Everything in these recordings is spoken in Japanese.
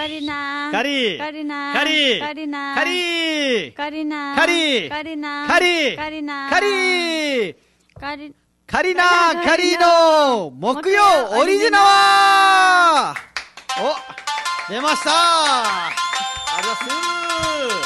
カリナカリカリナカリカリナカリカリナカリカリナカリカリナカリカリカリナカリの木曜オリジナワーお、出ましたありがとうございます。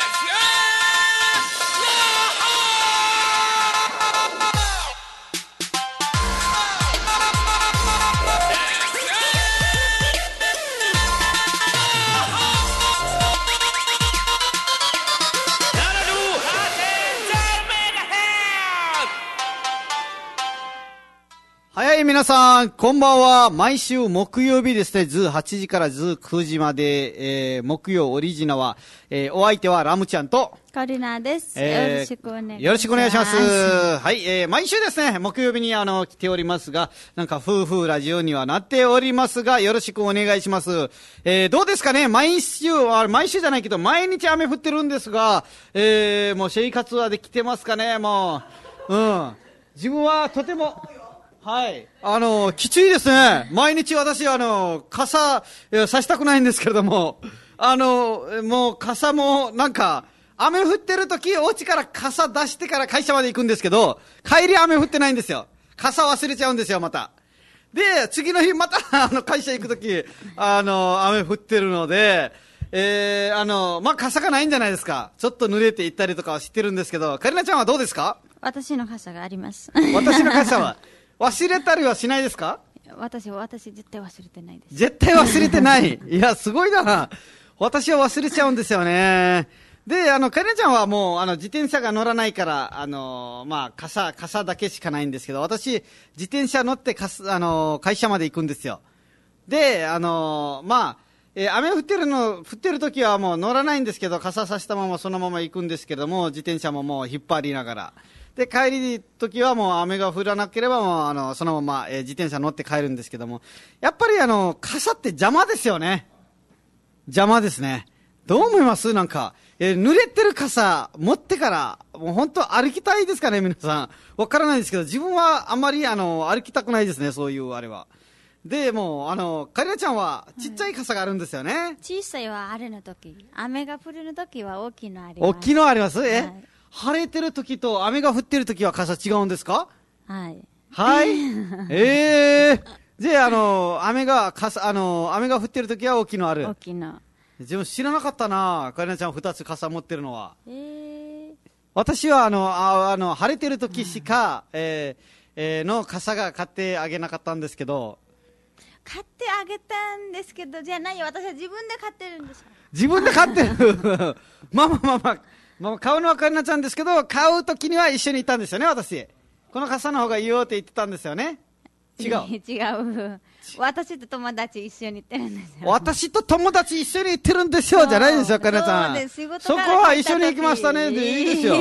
はい、皆さん、こんばんは。毎週木曜日ですね、ズー8時からズー9時まで、木曜オリジナは、お相手はラムちゃんと、 カリナです。よろしくお願いします。 よろしくお願いします。はい、毎週ですね、木曜日に来ておりますが、なんか夫婦ラジオにはなっておりますが、よろしくお願いします。どうですかね、毎週じゃないけど、毎日雨降ってるんですが、もう生活はできてますかね、もう。自分はとても、はい。きついですね。毎日私、傘、差したくないんですけれども、もう傘も、なんか、雨降ってる時、お家から傘出してから会社まで行くんですけど、帰り雨降ってないんですよ。傘忘れちゃうんですよ、また。で、次の日また、会社行く時、雨降ってるので、傘がないんじゃないですか。ちょっと濡れて行ったりとかは知ってるんですけど、カリナちゃんはどうですか？ 私の傘があります。 私の傘は忘れたりはしないですか？ 私絶対忘れてないです。 絶対忘れてない。いや、すごいな。私は忘れちゃうんですよね。で、カリナちゃんはもう、自転車が乗らないから、傘だけしかないんですけど、私、自転車乗って会社まで行くんですよ。で、雨降ってる時はもう乗らないんですけど、傘さしたままそのまま行くんですけども、自転車ももう引っ張りながら。で、帰り時はもう雨が降らなければもう、そのまま、自転車乗って帰るんですけども、やっぱり傘って邪魔ですよね。邪魔ですね。どう思いますなんか、濡れてる傘持ってから、もう本当歩きたいですかね皆さん。わからないですけど、自分はあんまり歩きたくないですね、そういうあれは。で、もう、カリナちゃんはちっちゃい傘があるんですよね。 小さいはあれの時、雨が降るの時は大きいのあります。 大きいのあります？ はい、 晴れてる時と雨が降ってる時は傘違うんですか？ はい。 はい。じゃあ、雨が降ってる時は大きいのある。 大きいの。 自分知らなかったな、カリナちゃん2つ傘持ってるのは。私は晴れてる時しか、の傘が買ってあげなかったんですけど。 買ってあげたんですけど、じゃあ何？私は自分で買ってるんです。 自分で買ってる。まあ、買うのはカリナちゃんですけど、買う時には一緒に行ったんですよね、私。この傘の方がいいよって言ってたんですよね。違う。 違う。私と友達一緒に行ってるんですよ。 私と友達一緒に行ってるんですよ、じゃないですよ、カリナちゃん。そこは一緒に行きましたね、でいいですよ。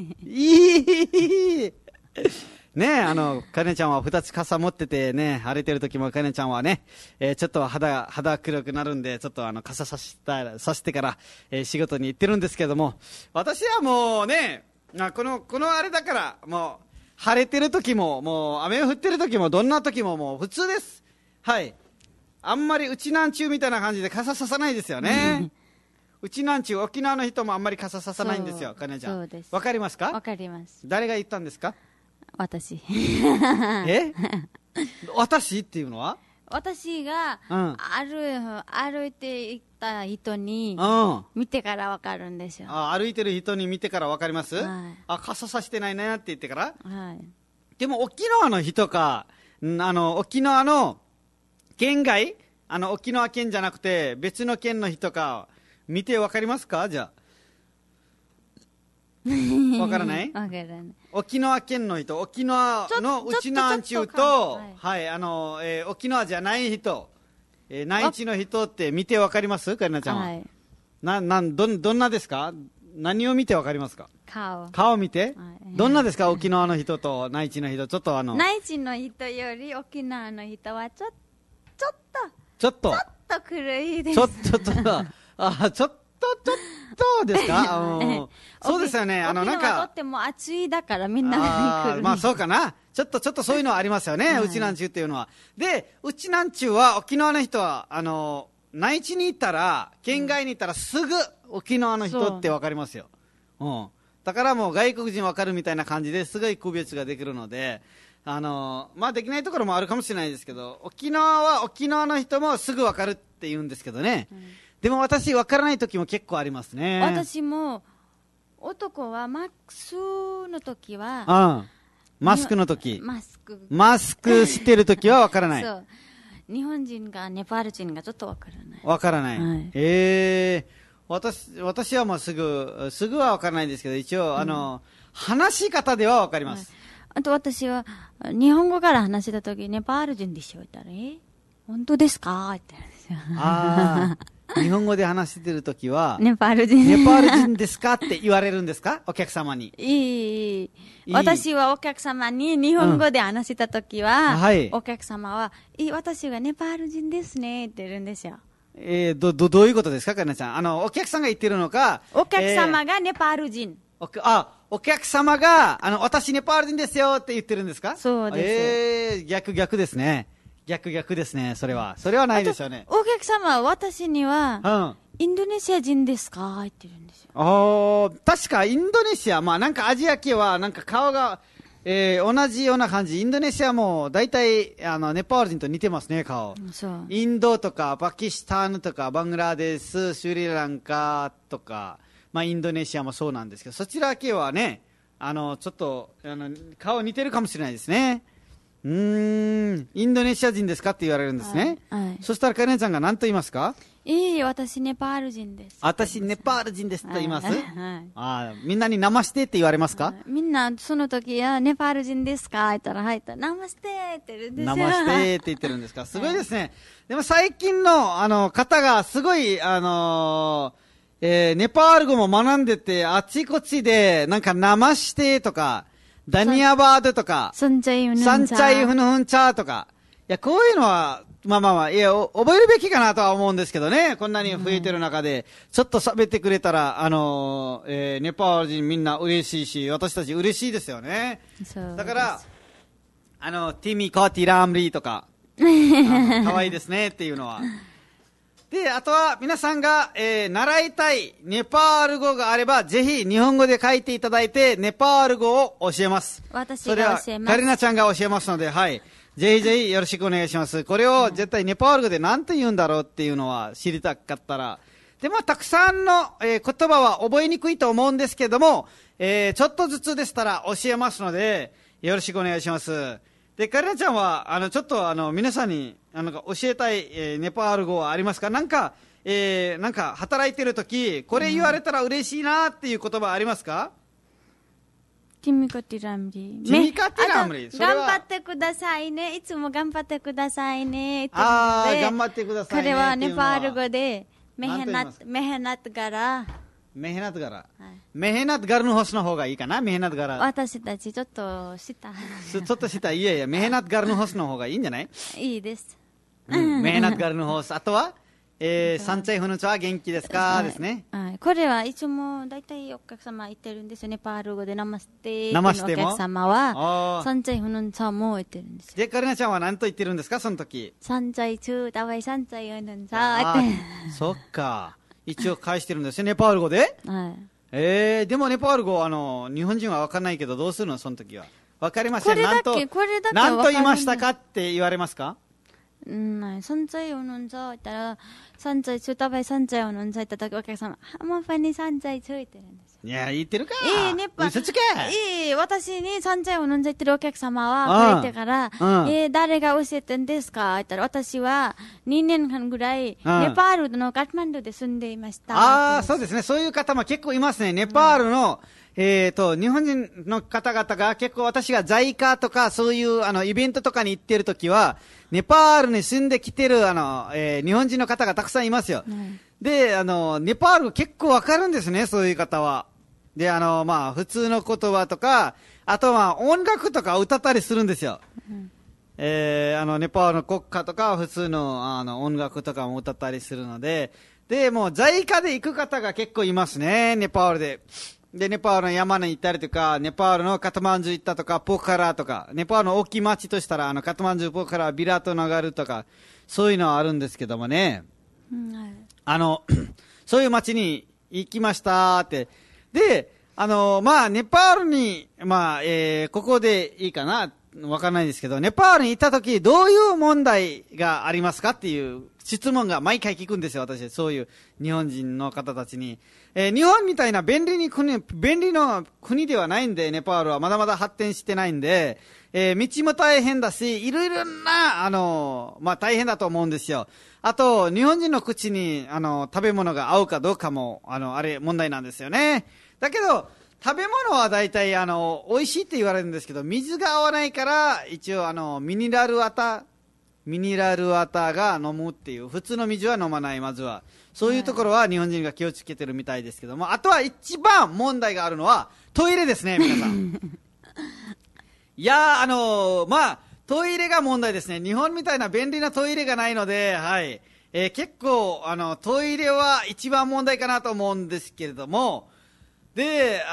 いい。ねカリナちゃんは2つ傘持っててね、晴れてる時もカリナちゃんはね、ちょっと肌黒くなるんで、ちょっと傘さしてから、仕事に行ってるんですけども、私はもうね、このあれだから、もう、晴れてる時も、もう雨降ってる時も、どんな時ももう普通です。はい。あんまりうちなんちゅうみたいな感じで傘ささないですよね。うちなんちゅう、沖縄の人もあんまり傘ささないんですよ、カリナちゃん。 そうです。 わかりますか？ わかります。 誰が言ったんですか？ 私。 私っていうのは？ 私が、歩いていった人に、見てからわかるんですよ。 歩いてる人に見てからわかります？ はい、 傘さしてないなって言ってから？ はい。 でも沖縄の人か、沖縄の県外、沖縄県じゃなくて別の県の人か、見てわかりますか？じゃあ。わからない？ わからない。 沖縄県の人、沖縄のうちなんちゅうと、はい、沖縄じゃない人、内地の人って見てわかります？カリナちゃんは。はい。どんなですか？何を見てわかりますか？顔見て、はい、どんなですか？沖縄の人と内地の人、ちょっと内地の人より沖縄の人はちょっと黒いです。 ちょっとですか？そうですよね。 沖縄はとっても暑いだからみんな来る。 まあそうかな。ちょっとそういうのはありますよね。うちなんちゅうっていうのは。で、うちなんちゅうは沖縄の人は、 内地に行ったら、県外に行ったらすぐ沖縄の人ってわかりますよ。だからもう外国人わかるみたいな感じですごい区別ができるので、まあできないところもあるかもしれないですけど、沖縄は沖縄の人もすぐわかるって言うんですけどね。でも私わからない時も結構ありますね。 私も、男はマスクの時は、 マスクの時。 マスクしてる時はわからない。 そう。日本人がネパール人がちょっとわからない。 わからない。 はい、 私はもうすぐはわからないんですけど、一応、話し方ではわかります。 はい、あと私は、日本語から話したとき、ネパール人でしょって言ったら、本当ですかって言うんですよ。 日本語で話してるときは、 ネパール人ですかって言われるんですかお客様に。 いい。私はお客様に日本語で話したときは、お客様は、私はネパール人ですねって言うんですよ。 どういうことですかかなちゃん。お客さんが言ってるのか。 お客様がネパール人。 お客様が、私ネパール人ですよって言ってるんですか？ そうです。 逆ですね。逆ですね、それはないですよね。 お客様は私には、インドネシア人ですか言ってるんですよ。 確かインドネシア、まあなんかアジア系はなんか顔が、同じような感じ。インドネシアも大体、ネパール人と似てますね、顔。 そう。 インドとか、パキスタンとか、バングラデシュ、スリランカとか、まあインドネシアもそうなんですけど、そちら系はね、ちょっと、顔似てるかもしれないですね。インドネシア人ですかって言われるんですね。 はい。 そしたらカレンちゃんが何と言いますか？ 私ネパール人です。 私ネパール人ですと言います？はい。みんなにナマステって言われますか？ みんなその時はネパール人ですか言ったらナマステって言うんですよ。 ナマステって言ってるんですか？すごいですね。でも最近の方がすごいネパール語も学んでてあちこちでなんかナマステとかダニアバードとか、 サンチャイフヌフンチャーとか、いや、こういうのは、まあ、いや、覚えるべきかなとは思うんですけどね、こんなに増えてる中で、ちょっと喋ってくれたら、ネパール人みんな嬉しいし、私たち嬉しいですよね。だから、ティミコティラムリーとか、可愛いですねっていうのは。で、あとは皆さんが、習いたいネパール語があれば、ぜひ日本語で書いていただいて、ネパール語を教えます。 私が教えます。それはカリナちゃんが教えますので、はい。ぜひよろしくお願いします。これを絶対ネパール語で何て言うんだろうっていうのは知りたかったら。でも、たくさんの、言葉は覚えにくいと思うんですけども、ちょっとずつでしたら教えますので、よろしくお願いします。で、カリナちゃんは、ちょっと皆さんに、教えたい、ネパール語はありますか？なんか、働いてるとき、これ言われたら嬉しいなっていう言葉ありますか？ ティミカティラムリ。 頑張ってくださいね。いつも頑張ってくださいね。 頑張ってくださいね。 これはネパール語で、メヘナッガラ。 メヘナットガラ。メヘナットガルのホスの方がいいかな？メヘナットガラ。 私たちちょっとした。 ちょっとした。いや、メヘナットガルのホスの方がいいんじゃない？ いいです。 メヘナットガルのホス。あとはサンチャイフのチョは元気ですかですね。 これはいつも大体お客様言ってるんですよね。ネパール語でナマステのお客様は、サンチャイフのチョも言ってるんですよ。 で、カリナちゃんは何と言ってるんですかその時？ サンチャイチュー、ダワイサンチャイフのチョって。 そっか。一応返してるんですよ、ネパール語で。 はい。 でもネパール語、日本人は分かんないけど、どうするのその時は。分かりません。 これだけ何と言いましたかって言われますか？ サンチャイオノンチャー言ったら、サンチャイチュータバイサンチャイオノンチャー言った時お客様、もうファニサンチャイチュー言ってるんですよ。 いや、言ってるか。 嘘つけ。私にサンチャイを飲んじゃってるお客様は、帰ってから、誰が教えてんですか言ったら、私は2年間ぐらい、ネパールのカトマンドで住んでいました。 そうですね。そういう方も結構いますね。ネパールの、日本人の方々が結構私が在家とかそういうイベントとかに行ってるときは、ネパールに住んできてる日本人の方がたくさんいますよ。で、ネパール結構わかるんですね、そういう方は。で、普通の言葉とか、あとは音楽とか歌ったりするんですよ。ネパールの国歌とか普通の音楽とかも歌ったりするので、で、もう在家で行く方が結構いますね、ネパールで。で、ネパールの山に行ったりとか、ネパールのカトマンズ行ったとか、ポカラとか、ネパールの大きい町としたら、カトマンズ、ポカラ、ビラトナガルとか、そういうのはあるんですけどもね。 そういう街に行きましたって。で、ネパールに、ここでいいかなわかんないですけど、ネパールに行った時、どういう問題がありますかっていう質問が毎回聞くんですよ、私。そういう日本人の方たちに。日本みたいな便利の国ではないんで、ネパールはまだまだ発展してないんで、道も大変だし、いろいろな、大変だと思うんですよ。あと、日本人の口に、食べ物が合うかどうかも、問題なんですよね。だけど、食べ物は大体、美味しいって言われるんですけど、水が合わないから、一応、ミネラルワターが飲むっていう、普通の水は飲まない、まずは。そういうところは日本人が気をつけてるみたいですけども、あとは一番問題があるのは、トイレですね、皆さん。いやー、トイレが問題ですね。日本みたいな便利なトイレがないので、はい。結構、トイレは一番問題かなと思うんですけれども、で、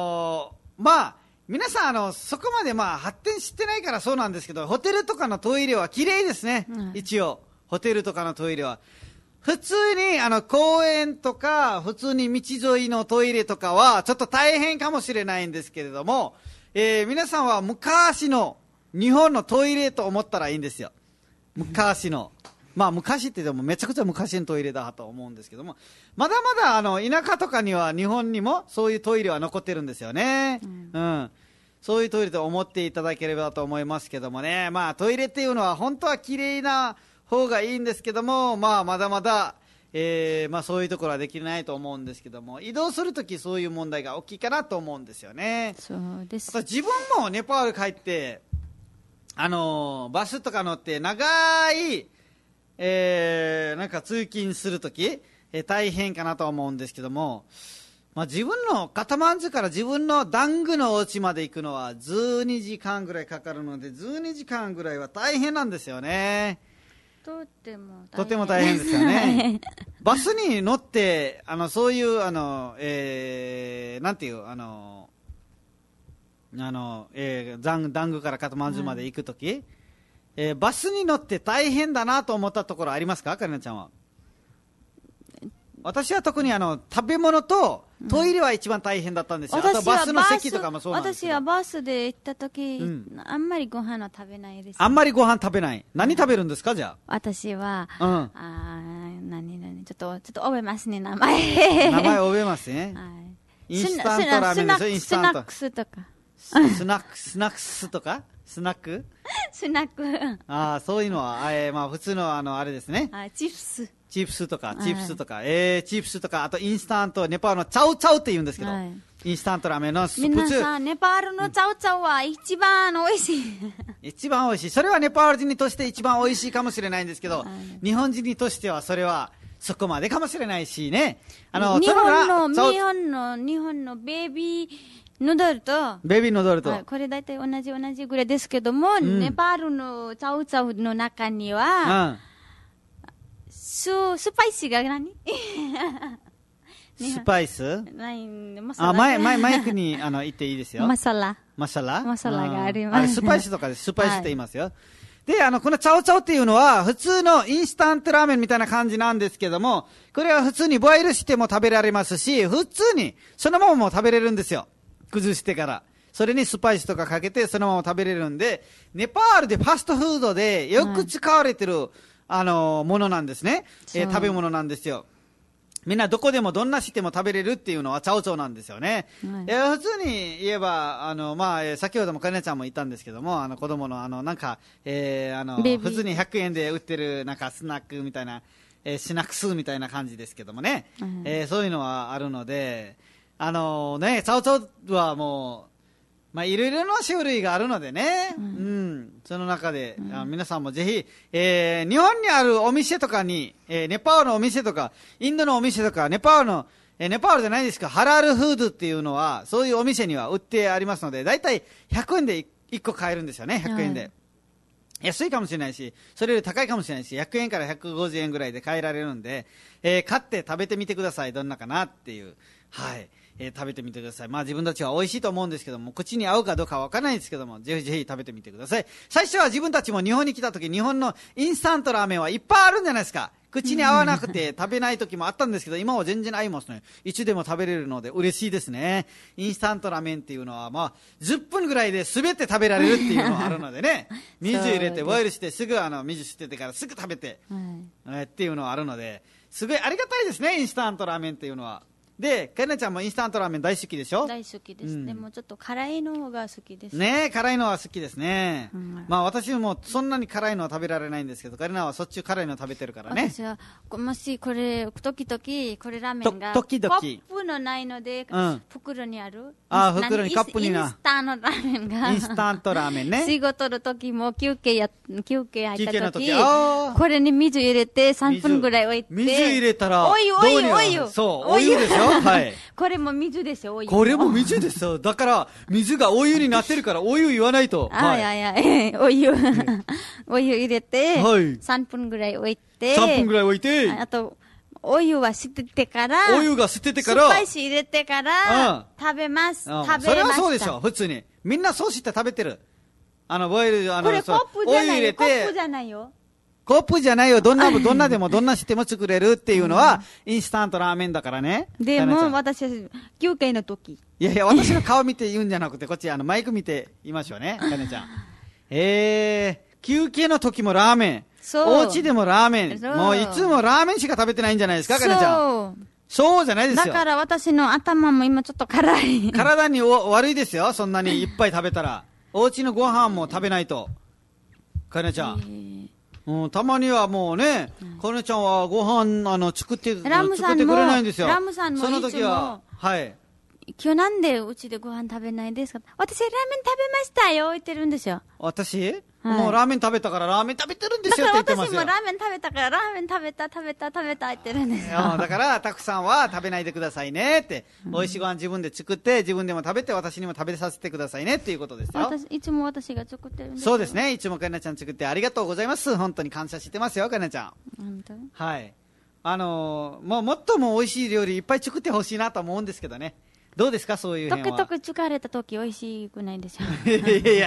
皆さん、そこまで発展してないからそうなんですけど、ホテルとかのトイレは綺麗ですね。一応。ホテルとかのトイレは。普通に、公園とか、普通に道沿いのトイレとかは、ちょっと大変かもしれないんですけれども、皆さんは昔の日本のトイレと思ったらいいんですよ。昔の。昔って言ってもめちゃくちゃ昔のトイレだと思うんですけども、まだまだ田舎とかには日本にもそういうトイレは残ってるんですよね。そういうトイレと思っていただければと思いますけどもね。トイレっていうのは本当は綺麗な方がいいんですけども、まだまだ、そういうところはできないと思うんですけども、移動するときそういう問題が大きいかなと思うんですよね。 そうです。 あと自分もネパール帰って、バスとか乗って長い、なんか通勤するとき、大変かなと思うんですけども、自分のカトマンズから自分のダングのお家まで行くのは12時間ぐらいかかるので、12時間ぐらいは大変なんですよね。 とても大変ですよね。バスに乗って、そういう、なんていう、ダングからカトマンズまで行くとき、バスに乗って大変だなと思ったところありますか、カリナちゃんは。私は特に食べ物とトイレは一番大変だったんですよ。あとバスの席とかもそうなんですけど。 私はバスで行った時、あんまりご飯は食べないです。 あんまりご飯食べない。何食べるんですか、じゃあ。 私は、ちょっと覚えますね、名前。 名前覚えますね。 はい。 インスタントラーメンでしょ、インスタント。 スナックスとか。 スナックスとかスナックスナック。 そういうのは、普通のあれですね。 チップス。 チップスとか、チップスとか、あとインスタント、ネパールのチャウチャウって言うんですけど、インスタントラーメンの皆さん、ネパールのチャウチャウは一番美味しい。 一番美味しい。それはネパール人にとして一番美味しいかもしれないんですけど、日本人にとしてはそれはそこまでかもしれないしね。 日本のベビーヌードルと、これ大体同じぐらいですけども、ネパールのチャウチャウの中には、スパイシーが何スパイスマサラ。 マイクに言っていいですよ。 マサラがあります。 スパイスとかです。スパイスって言いますよ。で、このチャオチャオっていうのは、普通のインスタントラーメンみたいな感じなんですけども、これは普通にボイルしても食べられますし、普通にそのままも食べれるんですよ。崩してから。それにスパイスとかかけてそのまま食べれるんで、ネパールでファストフードでよく使われてる、ものなんですね。食べ物なんですよ。みんなどこでもどんなしても食べれるっていうのはチャオチャオなんですよね。普通に言えば、先ほどもカネちゃんも言ったんですけども、子供の普通に100円で売ってるなんかスナックみたいな、スナックスみたいな感じですけどもね。そういうのはあるので、チャオチャオはもう、いろいろな種類があるのでね。その中で、皆さんもぜひ、日本にあるお店とかに、ネパールのお店とか、インドのお店とか、ネパールじゃないですか、ハラルフードっていうのは、そういうお店には売ってありますので、だいたい100円で1個買えるんですよね、100円で。安いかもしれないし、それより高いかもしれないし、100円から150円ぐらいで買えられるんで、買って食べてみてください。どんなかなっていう。はい。 食べてみてください。まあ自分たちは美味しいと思うんですけども、口に合うかどうかわからないんですけども、ぜひぜひ食べてみてください。最初は自分たちも日本に来た時、日本のインスタントラーメンはいっぱいあるんじゃないですか。口に合わなくて食べない時もあったんですけど、今は全然合いますね。いつでも食べれるので嬉しいですね。インスタントラーメンっていうのは、まあ、10分ぐらいで全て食べられるっていうのがあるのでね。水入れて、ボイルして、すぐ水捨ててからすぐ食べて、っていうのがあるので、すごいありがたいですね、インスタントラーメンっていうのは。で、かなちゃんもインスタントラーメン大好きでしょ？ 大好きです。でもちょっと辛いのが好きです。 ねえ、辛いのは好きですね。まあ私もそんなに辛いのは食べられないんですけど、カレナはそっち辛いの食べてるからね。 私は、もしこれ、時々、これラーメンが、 時々 コップのないので、袋にある。 袋にカップにな。 インスタントラーメンが。 インスタントラーメンね。 仕事の時も休憩入った時、 これに水入れて3分ぐらい置いて。 水入れたら、 お湯。 そう、お湯でしょ？はい。 これも水ですよ、お湯。 これも水ですよ。だから、水がお湯になってるから、お湯言わないと。 お湯。お湯入れて、3分ぐらい置いて。 3分ぐらい置いて。 あと、お湯は捨ててから。 お湯が捨ててから。 スパイス入れてから、食べます。食べました。 それはそうでしょ、普通に。みんなそうして食べてる。ボイル、 これコップじゃないよ。コップじゃないよ。 コップじゃないよ。どんなでもどんなしても作れるっていうのは、インスタントラーメンだからね。 でも、私は、休憩の時。 いや、私の顔見て言うんじゃなくて、こっち、マイク見て言いましょうね。かねちゃん。休憩の時もラーメン。お家でもラーメン。もういつもラーメンしか食べてないんじゃないですか、かねちゃん。そうじゃないですよ。 だから私の頭も今ちょっと辛い。 体に悪いですよ。そんなにいっぱい食べたら。お家のご飯も食べないと。かねちゃん。たまにはもうね、かねちゃんはご飯作ってくれないんですよ。 ラムさんもその時は、はい。 今日なんでうちでご飯食べないですか？私ラーメン食べましたよ言ってるんですよ。 私？もうラーメン食べたからラーメン食べてるんですよって言ってますよ。 だから私もラーメン食べたからラーメン食べた言ってるんですよ。 だからたくさんは食べないでくださいねって、美味しいご飯自分で作って自分でも食べて私にも食べさせてくださいねっていうことですよ。 いつも私が作ってるんですよ。 そうですね。いつもかなちゃん作ってありがとうございます。本当に感謝してますよ、かなちゃん。 本当？ はい。もっとも美味しい料理いっぱい作ってほしいなと思うんですけどね。どうですか、そういう辺は。 疲れた時美味しくないですよ。 い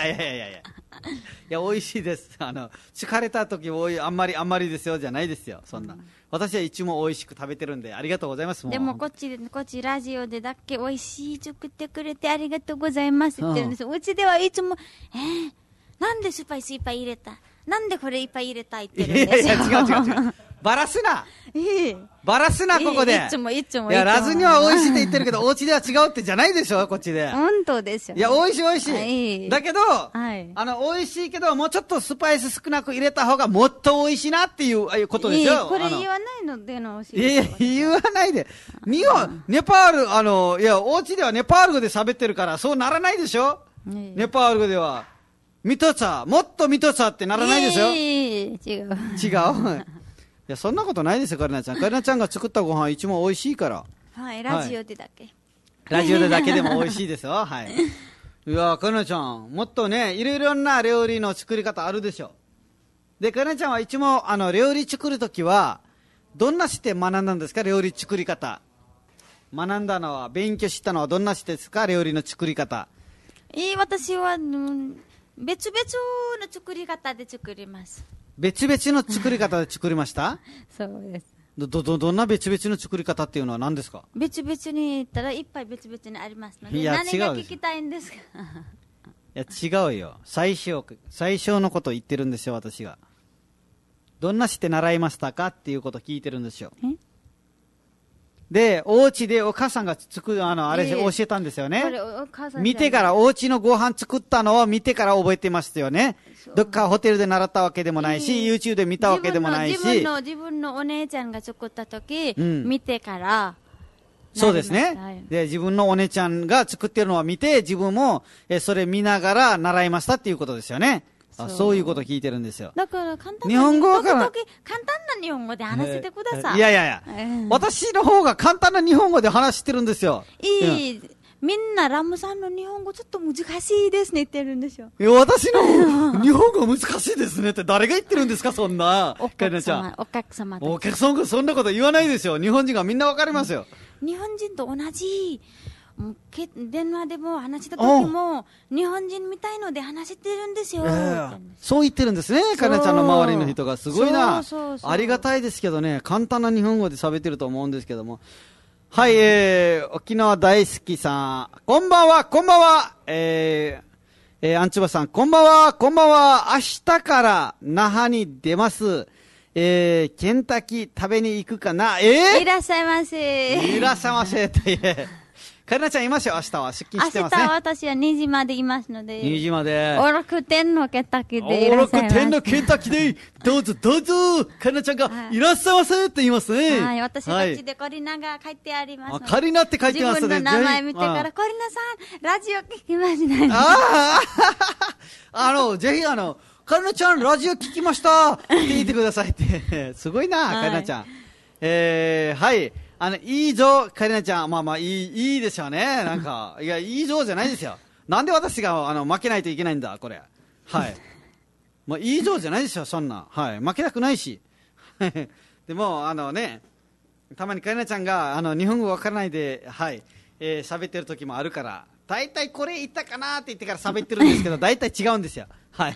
や、美味しいです。疲れた時あんまりですよ、じゃないですよ、そんな。私はいつも美味しく食べてるんで、ありがとうございます。 でもこっちラジオでだけ美味しい作ってくれてありがとうございますって言ってるんですよ。うちではいつも、なんでスパイスいっぱい入れた？なんでこれいっぱい入れたいって言ってるんですよ。 いや、違う。バラすな。バラすな、ここで。 いつも。いや、ラズには美味しいって言ってるけど、お家では違うってじゃないでしょ、こっちで。 本当ですよ。 いや、美味しい。だけど、美味しいけど、もうちょっとスパイス少なく入れた方がもっと美味しいなっていうことですよ。 これ言わないのでのいや、言わないで。日本、ネパール、いや、お家ではネパール語で喋ってるから、そうならないでしょ。ネパール語では。もっとミトツァってならないですよ。 違う。 いや、そんなことないですよ、カリナちゃん。カリナちゃんが作ったご飯、いつも美味しいから。 はい、ラジオでだけ。 ラジオでだけでも美味しいですよ。はい。いや、カリナちゃん、もっとね、いろいろな料理の作り方あるでしょ。で、カリナちゃんはいつも、料理作るときは、どんなして学んだんですか、料理作り方。学んだのは、勉強したのはどんなしてですか、料理の作り方。 私は、別々の作り方で作ります。 別々の作り方で作りました？ そうです。 どんな別々の作り方っていうのは何ですか？ 別々に言ったらいっぱい別々にありますので、何が聞きたいんですか？ いや、違うよ。最初のことを言ってるんですよ、私が。どんなして習いましたかっていうことを聞いてるんですよ。で、お家でお母さんがあれ教えたんですよね。見てから、お家のご飯作ったのを見てから覚えてましたよね。どっかホテルで習ったわけでもないし、YouTube で見たわけでもないし。 自分のお姉ちゃんが作った時、見てから。 そうですね。で、自分のお姉ちゃんが作ってるのを見て、自分も、それ見ながら習いましたっていうことですよね。そういうことを聞いてるんですよ。 だから簡単な日本語は簡単な日本語で話してください。 いや、私の方が簡単な日本語で話してるんですよ。 みんなラムさんの日本語ちょっと難しいですね言ってるんですよ。 私の日本語難しいですねって誰が言ってるんですか、そんな。 お客様。 お客さんがそんなこと言わないですよ。日本人がみんなわかりますよ。 日本人と同じ電話でも話した時も日本人みたいので話してるんですよ、 そう言ってるんですね、カレナちゃんの周りの人が。すごいな。ありがたいですけどね、簡単な日本語で喋ってると思うんですけども。はい、沖縄大好きさん、こんばんは、こんばんは。アンチュバさん、こんばんは、こんばんは。明日から那覇に出ます。ケンタッキー食べに行くかな。 いらっしゃいませ。 いらっしゃいませって。カレナちゃんいますよ、明日は。出勤してますね。 明日は私は2時までいますので。 2時まで。 オロク店のケンタッキーでいらっしゃいませ。 オロク店のケンタッキーで、どうぞどうぞ、カレナちゃんがいらっしゃいませって言いますね。 はい、私たちでコリナが書いてありますので。 カリナって書いてますね。 自分の名前見てから、コリナさん、ラジオ聞きますね。 ぜひカレナちゃん、ラジオ聞きましたって言ってくださいって。すごいな、カレナちゃん。はい。いいぞ、カレナちゃん。まあまあ、いいでしょうね。なんか、いや、いいぞじゃないですよ。なんで私が、負けないといけないんだ、これ。はい。まあ、いいぞじゃないですよ、そんな。はい。負けたくないし。でも、たまにカレナちゃんが、日本語わからないで、はい、喋ってる時もあるから、大体これ言ったかなって言ってから喋ってるんですけど、大体違うんですよ。はい。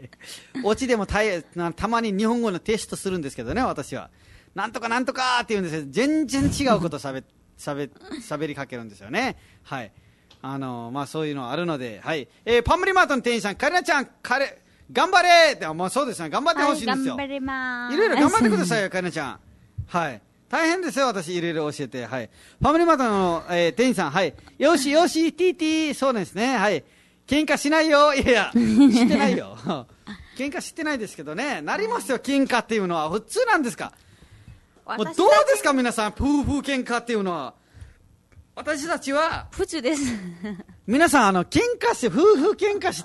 オチでもたまに日本語のテストするんですけどね、私は。なんとかなんとかって言うんですよ。全然違うこと喋りかけるんですよね。はい。まあそういうのあるので、はい。パンムリマートの店員さん、カレナちゃん、頑張れって、まあそうですね、頑張ってほしいんですよ。 はい、頑張ります。 いろいろ頑張ってくださいよ、カレナちゃん。はい。大変ですよ、私、いろいろ教えて。はい。パンムリマートの、店員さん、はい。よし、よし、ティーティー、そうですね、はい。喧嘩しないよ。いやいや、してないよ。喧嘩してないですけどね、なりますよ、喧嘩っていうのは。普通なんですか。もうどうですか皆さん、夫婦喧嘩っていうのは。私たちは普通です。 皆さん、夫婦喧嘩して、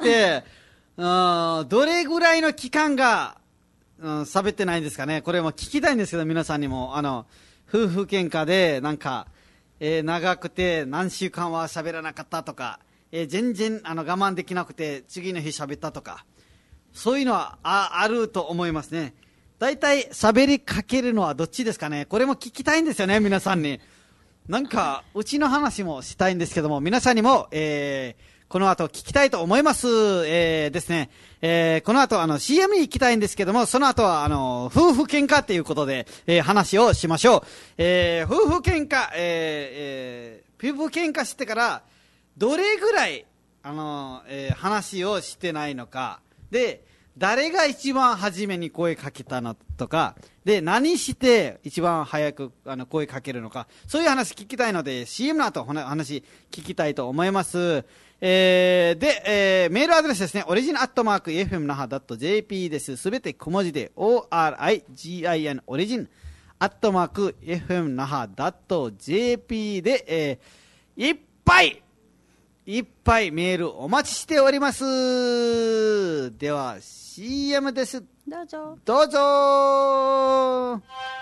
どれぐらいの期間が、喋ってないんですかね。これも聞きたいんですけど、皆さんにも。夫婦喧嘩で、なんか、長くて何週間は喋らなかったとか、全然我慢できなくて次の日喋ったとか、そういうのは あると思いますね。大体喋りかけるのはどっちですかね。これも聞きたいんですよね、皆さんに。なんかうちの話もしたいんですけども、皆さんにも、この後聞きたいと思います。ですね。この後CM に行きたいんですけども、その後は夫婦喧嘩っていうことで、話をしましょう。夫婦喧嘩してからどれぐらい話をしてないのかで、誰が一番初めに声かけたのとかで、何して一番早く声かけるのか、そういう話聞きたいので CM の後話聞きたいと思います。で、メールアドレスですね。origin@fmnaha.jp です。すべて小文字で origin origin @fmnaha.jp で、いっぱいメールお待ちしております。では CM です。 どうぞ。 どうぞ。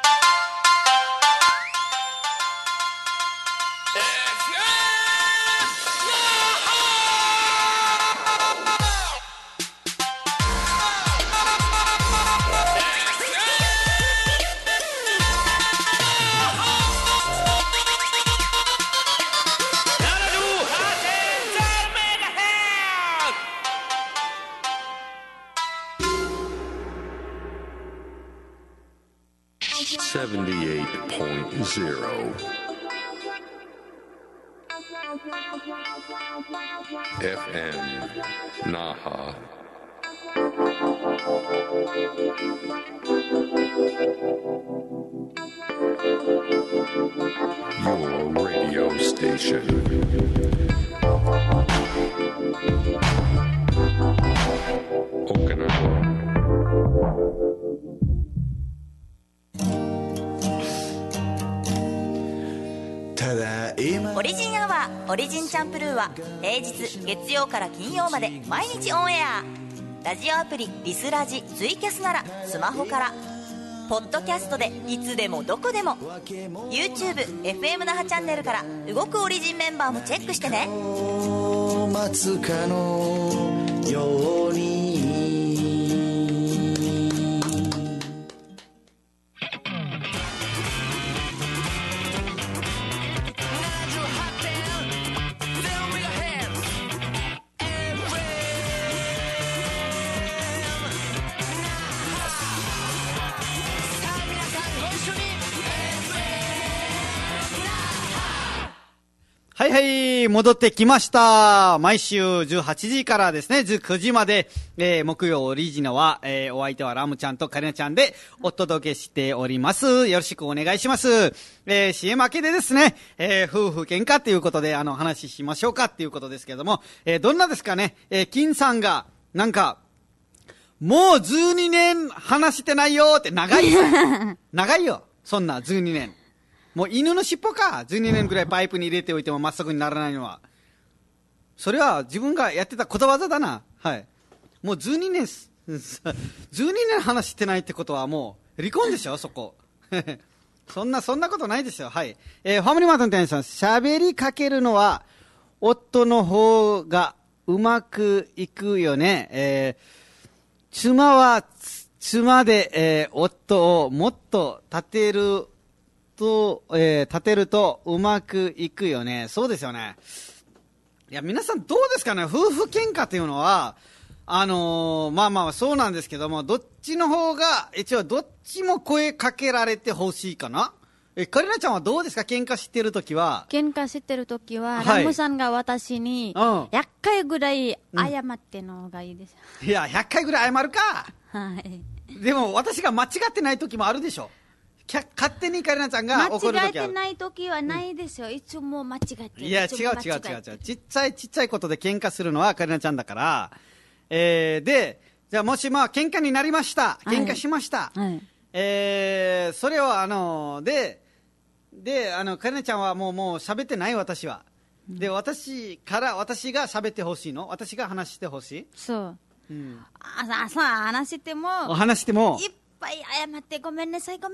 FM Naha. Your radio station. Okinawa. オリジンアワーオリジンチャンプルーは平日月曜から金曜まで毎日オンエア。ラジオアプリリスラジツイキャスならスマホから、ポッドキャストでいつでもどこでも YouTube FM 那覇チャンネルから動くオリジンメンバーもチェックしてね。 待つかのようにはいはい、戻ってきました。毎週18時からですね、19時まで、木曜オリジナは、お相手はラムちゃんとカリナちゃんでお届けしております。よろしくお願いします。CM 明けでですね、夫婦喧嘩っていうことで、話しましょうかっていうことですけれども、どんなですかね、金さんが、なんか、もう12年話してないよって長いよ。長いよ。そんな12年。もう犬の尻尾か。12年くらいパイプに入れておいてもまっすぐにならないのは。それは自分がやってたことわざだな。はい。もう12年、12年話してないってことはもう離婚でしょ、そこ。そんなことないですよ。はい。ファミリーマートの店員さん、喋りかけるのは夫の方がうまくいくよね。妻は妻で、夫をもっと立てるとうまくいくよね。そうですよね。いや、皆さんどうですかね。夫婦喧嘩というのは、まあそうなんですけども、どっちの方が、一応どっちも声かけられてほしいかな。カリナちゃんはどうですか。喧嘩してるときは。 喧嘩してるときは、 はい、 ラムさんが私に、100回ぐらい謝っての方がいいです。 いや、100回ぐらい謝るか。 はい。 でも私が間違ってないときもあるでしょ。勝手にカリナちゃんが怒るときは。 間違えてないときはないですよ。いつも間違えてる。 いや、違う。ちっちゃいことで喧嘩するのはカリナちゃんだから。で、じゃあもし喧嘩になりました。喧嘩しました。はい。それをで、カリナちゃんはもう喋ってない私は。で、私が喋ってほしいの？私が話してほしい？ そう。 うん。 話しても。いっぱい謝ってごめんなさい。いっぱい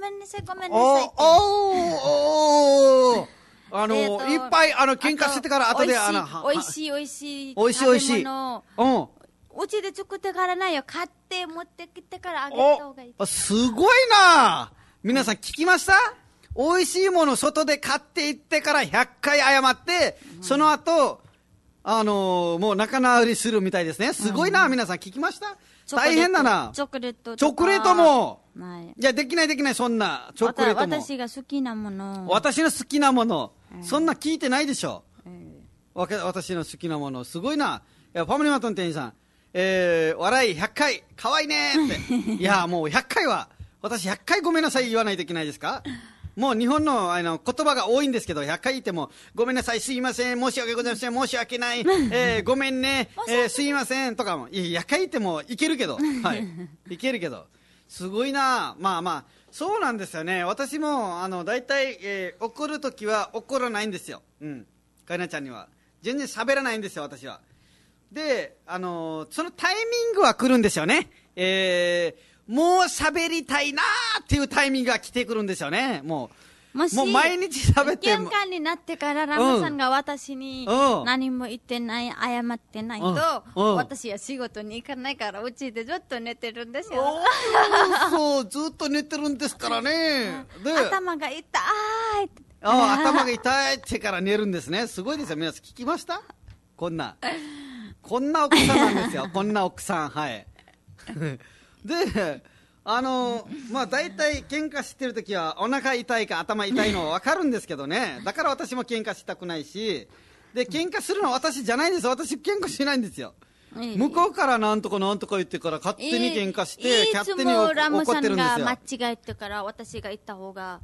喧嘩してから後でおいしいもの。 うちで作ってからないよ。買って持ってきてからあげた方がいい。 すごいな。皆さん聞きました？おいしいもの外で買っていってから100回謝って、その後、もう仲直りするみたいですね。すごいな、皆さん聞きました？大変だな。 チョコレートも。 いや、できない、そんな。チョコレートも。 私が好きなもの。 私の好きなもの。そんな聞いてないでしょ。私の好きなもの。すごいな。いや、ファミリーマートの店員さん。笑い100回、かわいいねって。いや、もう100回は、私100回ごめんなさい言わないといけないですか？もう日本の言葉が多いんですけど、100回言っても、ごめんなさい、すいません、申し訳ございません、申し訳ない、ごめんね、すいません、とかも、100回言ってもいけるけど、はい。いけるけど。すごいな。まあ、そうなんですよね。私も、大体、怒るときは怒らないんですよ。うん。カイナちゃんには。全然喋らないんですよ、私は。で、そのタイミングは来るんですよね。もう喋りたいなーっていうタイミングが来てくるんですよね。もう毎日喋って喧嘩になってからラムさんが私に何も言ってない、謝ってないと、私は仕事に行かないからうちでずっと寝てるんですよ。 そう、ずっと寝てるんですからね。 で、頭が痛い。 頭が痛いってから寝るんですね。すごいですよ。皆さん聞きました？こんな奥さんなんですよ。こんな奥さん、はい。で、大体喧嘩してるときはお腹痛いか頭痛いのはわかるんですけどね。だから私も喧嘩したくないし、で、喧嘩するのは私じゃないんです。私喧嘩しないんですよ。向こうからなんとか言ってから勝手に喧嘩して、勝手に怒ってるんですよ。いつもラムさんが間違えてから私が言った方が、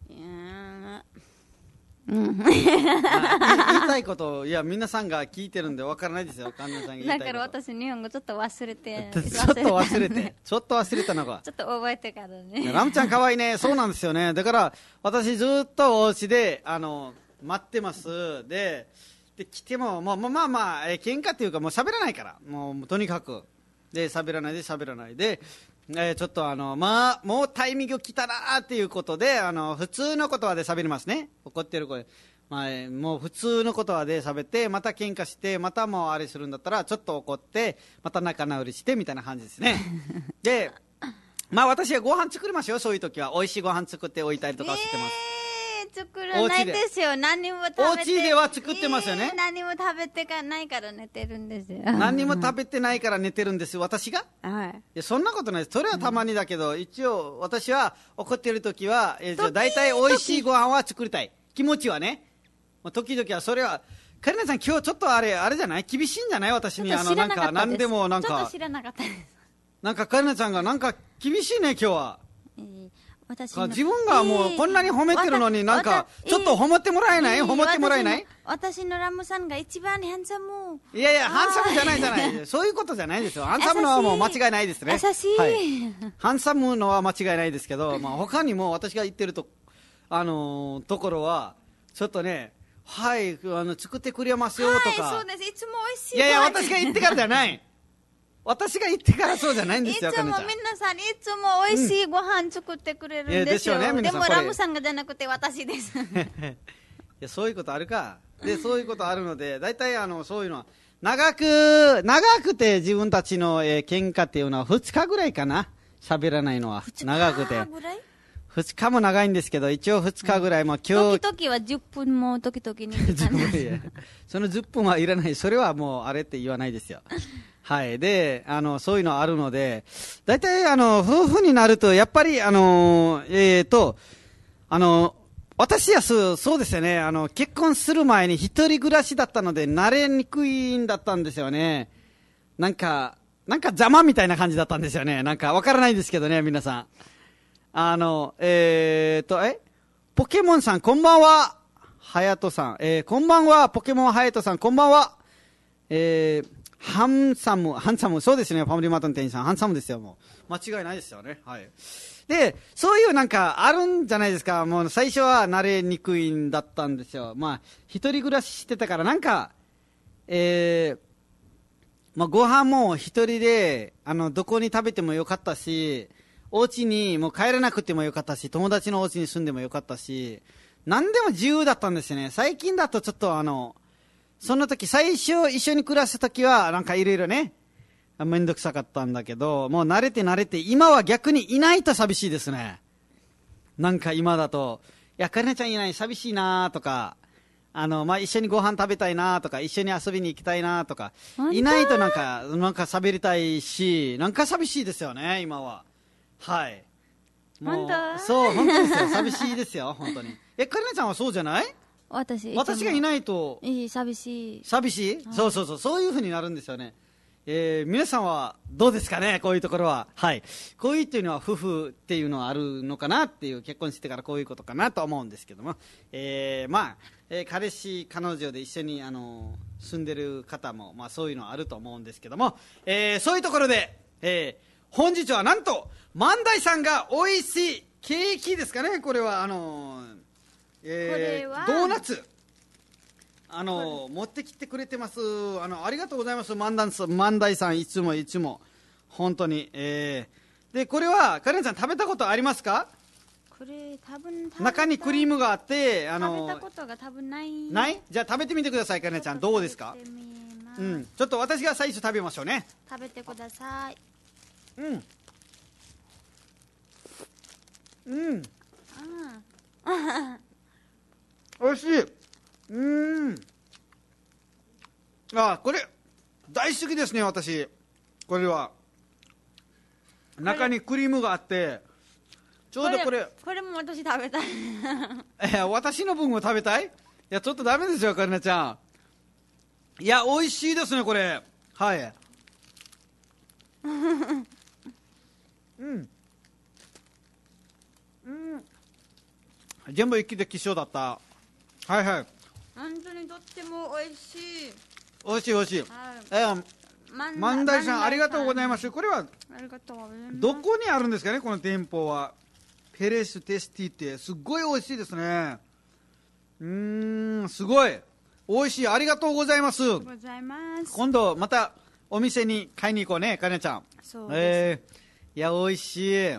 言いたいことを、いや、皆さんが聞いてるんで分からないですよ。神田さんが言いたいこと。 だから私日本語ちょっと忘れて。 ちょっと忘れたのか。 ちょっと覚えてからね。 ラムちゃん可愛いね。そうなんですよね。だから、私ずっとお家で、待ってます。で、来ても、喧嘩っていうかもう喋らないから。もう、とにかく。で、喋らないで。ちょっともうタイミング来たなーっていうことで、普通の言葉で喋りますね。怒ってる声。もう普通の言葉で喋って、また喧嘩して、またもうあれするんだったら、ちょっと怒って、また仲直りして、みたいな感じですね。で、私はご飯作りますよ、そういう時は。美味しいご飯作っておいたりとかしてます。 作らないですよ。何も食べて。 お家では作ってますよね。 何も食べてないから寝てるんですよ。 何も食べてないから寝てるんですよ、私が。 はい。 いや、そんなことないです。それはたまにだけど、一応、私は怒ってる時は、大体美味しいご飯は作りたい。気持ちはね。 もう時々はそれは、カリナさん今日ちょっとあれじゃない厳しいんじゃない私に、なんか、何でもなんか。 ちょっと知らなかったです。 なんかカリナちゃんがなんか厳しいね、今日は。 私自分がもうこんなに褒めてるのになんか、ちょっと褒めてもらえない褒めてもらえない？ 私のラムさんが一番ハンサム。 いやいや、ハンサムじゃないじゃない。そういうことじゃないですよ。ハンサムのはもう間違いないですね。 優しい。 はい。ハンサムのは間違いないですけど、まあ他にも私が言ってると、ところは、ちょっとね、はい、作ってくれますよとか。 はい、そうです。いつも美味しい。 いやいや、私が言ってからじゃない。私が言ってからそうじゃないんですよ、 いつも皆さん、いつも美味しいご飯作ってくれるんですよ。でもラムさんがじゃなくて私です。 いや、そういうことあるか。で、そういうことあるので、大体そういうのは、長くて自分たちの、喧嘩っていうのは2日ぐらいかな。喋らないのは。長くて。2日も長いんですけど、一応2日ぐらいも今日。 時々は10分も時々に。 その10分はいらない。それはもうあれって言わないですよ。はい。で、そういうのあるので、大体、夫婦になると、やっぱり、私はそうですよね、結婚する前に一人暮らしだったので、慣れにくいんだったんですよね。なんか邪魔みたいな感じだったんですよね。なんか、わからないんですけどね、皆さん。ポケモンさん、こんばんは。はやとさん、こんばんは。ポケモンはやとさん、こんばんは。ハンサム、そうですね、ファミリーマートの店員さん、ハンサムですよ、もう。間違いないですよね。はい。で、そういうなんかあるんじゃないですか。もう最初は慣れにくいんだったんですよ。まあ、一人暮らししてたからなんか、まあ、ご飯も一人で、どこに食べてもよかったし、お家にもう帰らなくてもよかったし、友達のお家に住んでもよかったし、何でも自由だったんですよね。最近だとちょっとその時、最初一緒に暮らす時は、なんかいろいろね、めんどくさかったんだけど、もう慣れて、今は逆にいないと寂しいですね。なんか今だと、いや、カリナちゃんいない、寂しいなとか、まあ、一緒にご飯食べたいなとか、一緒に遊びに行きたいなとか、いないとなんか喋りたいし、なんか寂しいですよね、今は。はい。もうそう、本当ですよ。寂しいですよ、本当に。カリナちゃんはそうじゃない？私がいないと。 寂しい。 寂しい？はい、そういう風になるんですよね。皆さんはどうですかね、こういうところは。はい。こういうっていうのは夫婦っていうのはあるのかなっていう、結婚してからこういうことかなと思うんですけども。まあ、彼氏、彼女で一緒に住んでる方も、まあそういうのはあると思うんですけども、そういうところで、本日はなんと、万代さんが美味しいケーキですかね、これはこれはドーナツ持ってきてくれてます。ありがとうございます。万代さん、いつも本当に。でこれはカレンさん食べたことありますか？ これ多分中にクリームがあって食べたことが多分ない。 じゃあ食べてみてください。カレンちゃんどうですか？ちょっと私が最初食べましょうね。 食べてください。 おいしい。これ大好きですね、私。これは中にクリームがあって、ちょうどこれも私食べたい。 私の分を食べたい？いや、ちょっとダメですよ、カリナちゃん。いや、美味しいですね、これ。はい。全部一気で希少だった。はいはい。 本当にとっても美味しい。 美味しい。万代さん、ありがとうございます。これはどこにあるんですかね、この店舗は。ペレステスティってすっごい美味しいですね。すごい美味しい。ありがとうございます。今度またお店に買いに行こうね、カリナちゃん。 そうです。 いや、美味しい。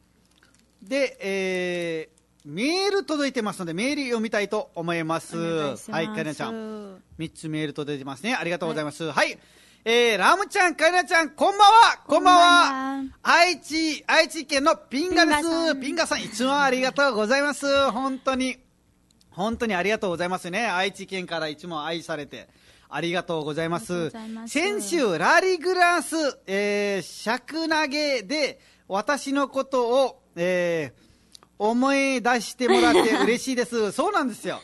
で、メール届いてますので、メール読みたいと思います。はい、カリナちゃん。3つメール届いてますね。ありがとうございます。はい。ラムちゃん、カリナちゃん、こんばんは。こんばんは。愛知県のピンガです。ピンガさん、いつもありがとうございます。本当にありがとうございますね。愛知県からいつも愛されて。ありがとうございます。先週、ラリグラス、尺投げで、私のことを、思い出してもらって嬉しいです。そうなんですよ。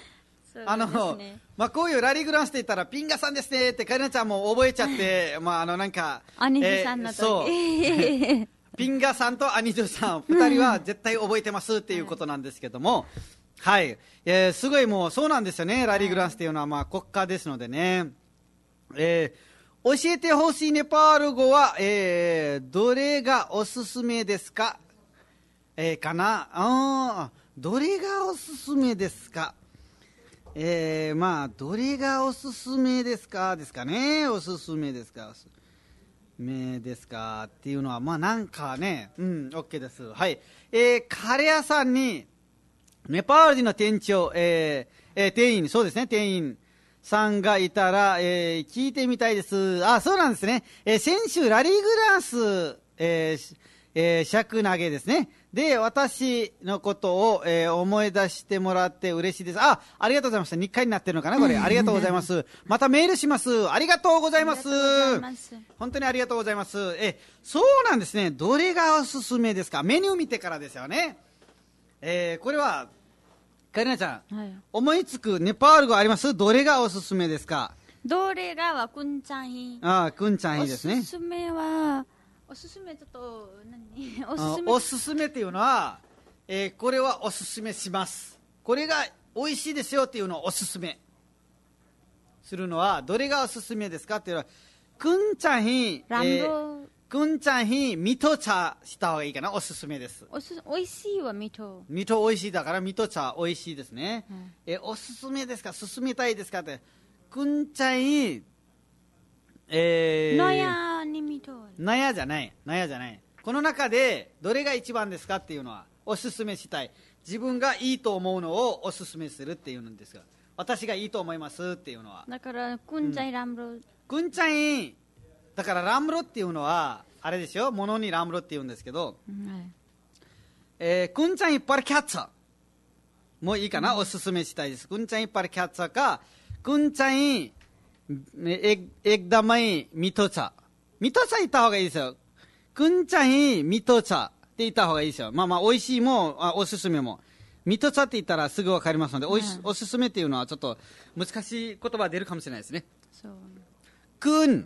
まあ、こういうラリーグランスって言ったら、ピンガさんですねって、カリナちゃんも覚えちゃって、まあ、なんか、 兄貴さんの時、 そう。ピンガさんとアニジュさん、二人は絶対覚えてますっていうことなんですけども、はい。すごいもう、そうなんですよね、ラリーグランスっていうのは、まあ、国家ですのでね。教えてほしいネパール語は、どれがおすすめですかかなどれがおすすめですかまあ、どれがおすすめですかですかね。おすすめですか。おすすめですかっていうのは、まあなんかね、OK です。はい。カレー屋さんに、ネパール人の店長、店員、そうですね、店員さんがいたら、聞いてみたいです。あ、そうなんですね。先週、ラリーグランス、尺投げですね。で、私のことを、思い出してもらって嬉しいです。ありがとうございました。2回になってるのかなこれ。ありがとうございます。またメールします。ありがとうございます。本当にありがとうございます。そうなんですね。どれがおすすめですか？メニュー見てからですよね。これは、カリナちゃん、はい、思いつくネパール語あります？どれがおすすめですか？ どれがはクンチャンヒ。 クンチャンヒですね。 おすすめは、おすすめちょっと何おすすめっていうのは、これはおすすめします。これが美味しいですよっていうのをおすすめするのは、どれがおすすめですかっていうのは、クンチャンヒ、クンチャンヒミト茶した方がいいかな。おすすめです。 美味しいはミト美味しいだからミト茶美味しいですね。おすすめですか？勧めたいですかって、クンチャンヒナヤにミトナヤじゃない。この中でどれが一番ですかっていうのはおすすめしたい。自分がいいと思うのをおすすめするっていうんですが、私がいいと思いますっていうのは。 だからクンチャイラムロ。 クンチャイだからラムロっていうのはあれですよ。物にラムロって言うんですけど、クンチャイパルキャッツァもういいかな。おすすめしたいです。クンチャイパルキャッツァかクンチャイエグダマイミト茶言った方がいいですよ。クンチャイミト茶って言った方がいいですよ。まあまあ美味しいもおすすめもミト茶って言ったらすぐわかりますので、おすすめっていうのはちょっと難しい言葉出るかもしれないですね。そうクン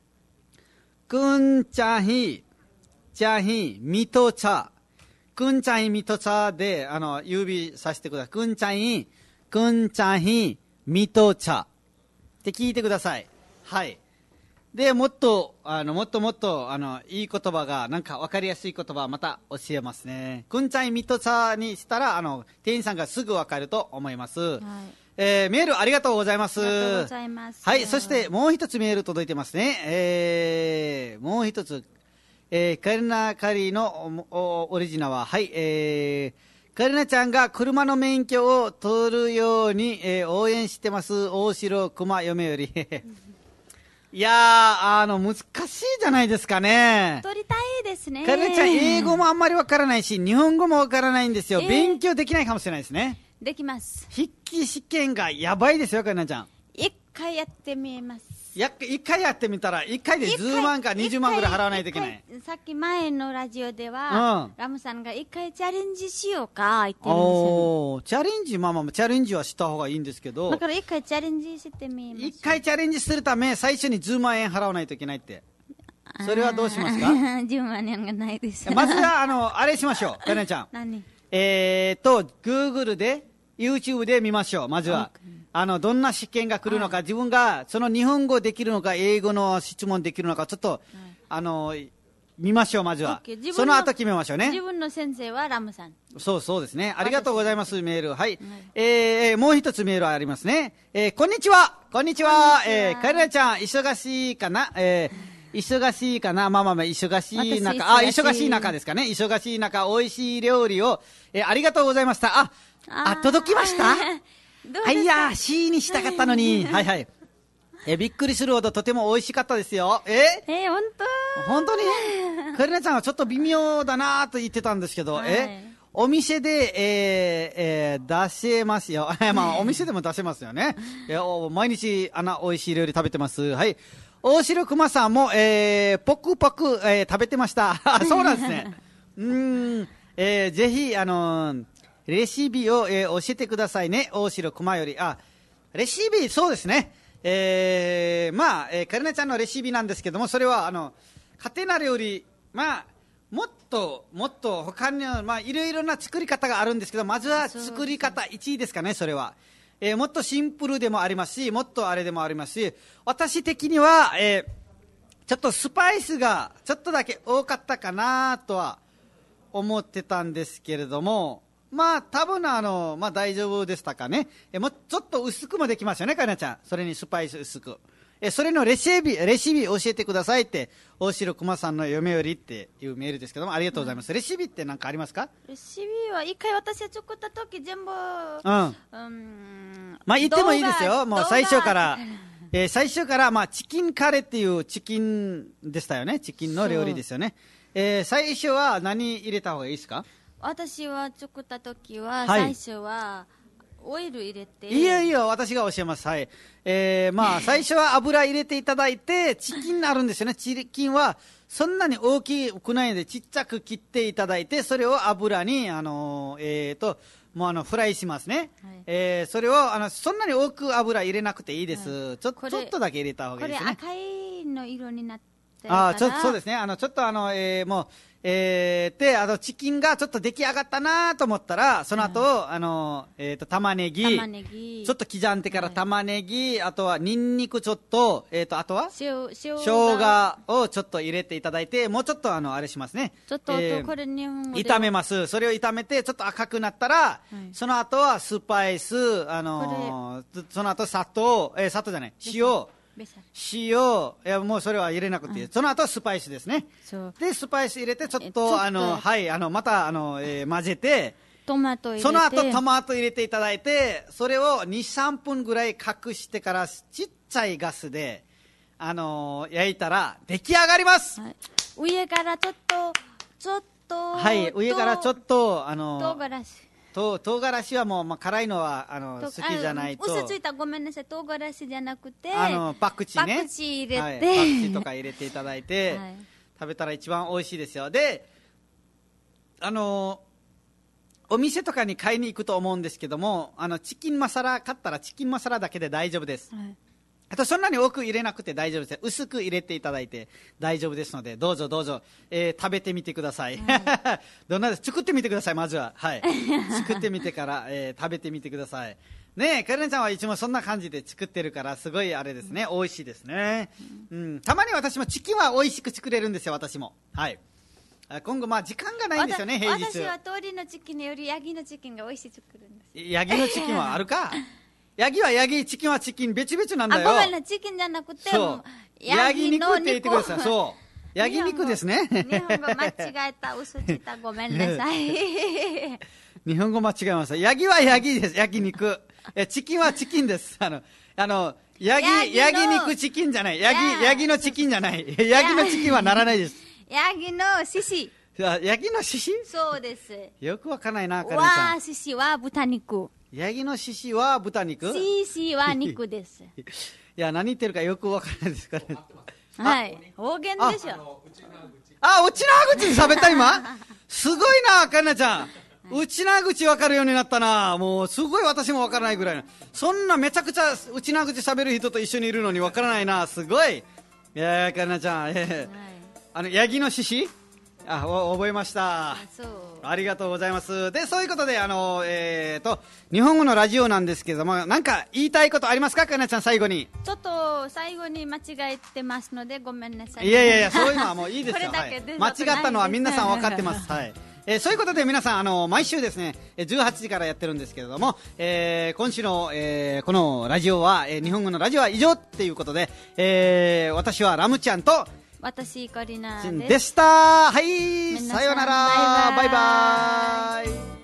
チャヒミト茶クンチャヒミト茶で指させてください。クンチャヒミト茶って聞いてください。はい。で、もっといい言葉が、なんか分かりやすい言葉また教えますね。クンチャイミト茶にしたら、店員さんがすぐ分かると思います。はい。メールありがとうございます。 ありがとうございます。 はい。そして、もう一つメール届いてますね。もう一つ、カリナカリのオリジナは、はい、カリナちゃんが車の免許を取るように、応援してます。大城熊嫁より。いやー、難しいじゃないですかね。 取りたいですね。 カリナちゃん、英語もあんまりわからないし、日本語もわからないんですよ。勉強できないかもしれないですね。 できます。 筆記試験がやばいですよ、カリナちゃん。 一回やってみます。 一回やってみたら、一回で10万か20万ぐらい払わないといけない。 さっき前のラジオでは、ラムさんが一回チャレンジしようか言ってるんですよ。 チャレンジ、まあチャレンジはした方がいいんですけど。 だから一回チャレンジしてみます。 一回チャレンジするため、最初に10万円払わないといけないって。それはどうしますか？ 10 万円がないです。 まずは、あれしましょう、カリナちゃん。 何 Google で、YouTube で見ましょう、まずは。どんな試験が来るのか、自分がその日本語できるのか、英語の質問できるのか、ちょっと、見ましょう、まずは。その後決めましょうね。 自分の先生はラムさん。 そうですね。ありがとうございます、メール。はい。もう一つメールありますね。こんにちは。カリナちゃん、忙しいかな忙しいかなまあ忙しい中。忙しい中ですかね。忙しい中、美味しい料理を、ありがとうございました。届きましたいやー、C にしたかったのに。はいはい。びっくりするほどとても美味しかったですよ。本当にカリナちゃんはちょっと微妙だなと言ってたんですけど、お店で、出せますよ。まあ、お店でも出せますよね。毎日、美味しい料理食べてます。はい。大城熊さんも、ポクポク、食べてました。そうなんですね。ぜひ、レシピを、教えてくださいね。大城熊より。 レシピ、そうですね。カリナちゃんのレシピなんですけども、それは、家庭な料理、もっと他には、いろいろな作り方があるんですけど、まずは作り方1位ですかね、それは。もっとシンプルでもありますし、もっとあれでもありますし、私的には、ちょっとスパイスがちょっとだけ多かったかなとは思ってたんですけれども、多分大丈夫でしたかね。もうちょっと薄くもできますよね、かなちゃん。それにスパイス薄く。それのレシピ教えてくださいって、大城熊さんの嫁よりっていうメールですけども、ありがとうございます。レシピって何かありますか？ レシピは一回私が作った時全部、 言ってもいいですよ。もう最初から、チキンカレーっていうチキンでしたよね。チキンの料理ですよね。最初は何入れた方がいいですか？ 私は作った時は、最初は、オイル入れて。 いいよ、私が教えます。はい。最初は油入れていただいて、チキンあるんですよね。チキンは、そんなに大きくないので、ちっちゃく切っていただいて、それを油に、フライしますね。はい、それを、そんなに多く油入れなくていいです。はい、ちょっとだけ入れた方がいいですね。 これ赤いの色になってそうですね。ちょっとチキンがちょっと出来上がったなと思ったら、その後、玉ねぎ、ちょっと刻んでから玉ねぎ、あとはニンニクちょっと、あとは生姜をちょっと入れていただいて、もうちょっとあれしますね。 ちょっと、これ日本語で炒めます。それを炒めて、ちょっと赤くなったら、その後はスパイス、その後砂糖じゃない、塩、もうそれは入れなくていい。その後はスパイスですね。で、スパイス入れて、ちょっと、また、混ぜて、 トマト入れて、 その後トマト入れていただいて、それを2、3分ぐらい隠してから、ちっちゃいガスで、焼いたら、出来上がります。 はい、上からちょっと、 はい、上からちょっと、 唐辛子はもう、辛いのは好きじゃないと。 嘘ついた、ごめんなさい。唐辛子じゃなくて、 パクチーね。 パクチー入れて、 はい、パクチーとか入れていただいて、はい、食べたら一番美味しいですよ。で、お店とかに買いに行くと思うんですけども、チキンマサラ買ったらチキンマサラだけで大丈夫です。はい、あとそんなに多く入れなくて大丈夫です。薄く入れていただいて大丈夫ですので、どうぞ、食べてみてください。はい、どんなです？作ってみてください、まずは。はい。作ってみてから、食べてみてください。ねえ、カレンちゃんはいつもそんな感じで作ってるから、すごいあれですね、美味しいですね。たまに私もチキンは美味しく作れるんですよ、私も。はい。今後、時間がないんですよね、平日。 私は鶏のチキンよりヤギのチキンが美味しい作るんです。 ヤギのチキンはあるか？ヤギはヤギ、チキンはチキン、別々なんだよ。 ごめんな、チキンじゃなくて、 ヤギ肉って言ってください。そう。ヤギ肉ですね。 日本語間違えた、嘘ついた、ごめんなさい。 日本語間違えました。ヤギはヤギです、ヤギ肉。チキンはチキンです。ヤギ肉チキンじゃない。ヤギのチキンじゃない。ヤギのチキンはならないです。 ヤギのシシ。 ヤギのシシ？ そうです。 よくわかんないな、カレンさん。 シシは豚肉。 ヤギのシシは豚肉？ シシは肉です。 いや、何言ってるかよくわからないですからね。 はい。方言でしょ。 うちなーぐち喋った今すごいな、カレナちゃん。うちなーぐちわかるようになったな。もう、すごい私もわからないぐらいな。そんなめちゃくちゃうちなーぐち喋る人と一緒にいるのにわからないな。すごい。カレナちゃん。ヤギのシシ？覚えました。ありがとうございます。で、そういうことで、日本語のラジオなんですけども、なんか言いたいことありますか、かなちゃん、最後に。 ちょっと、最後に間違えてますので、ごめんなさい。 いや、そういうのはもういいですよ。はい、間違ったのは皆さん分かってます。はい。そういうことで皆さん、毎週ですね、18時からやってるんですけれども、今週の、このラジオは、日本語のラジオは以上っていうことで、私はラムちゃんと、 私、コリナでした。はい、さようなら。バイバイ。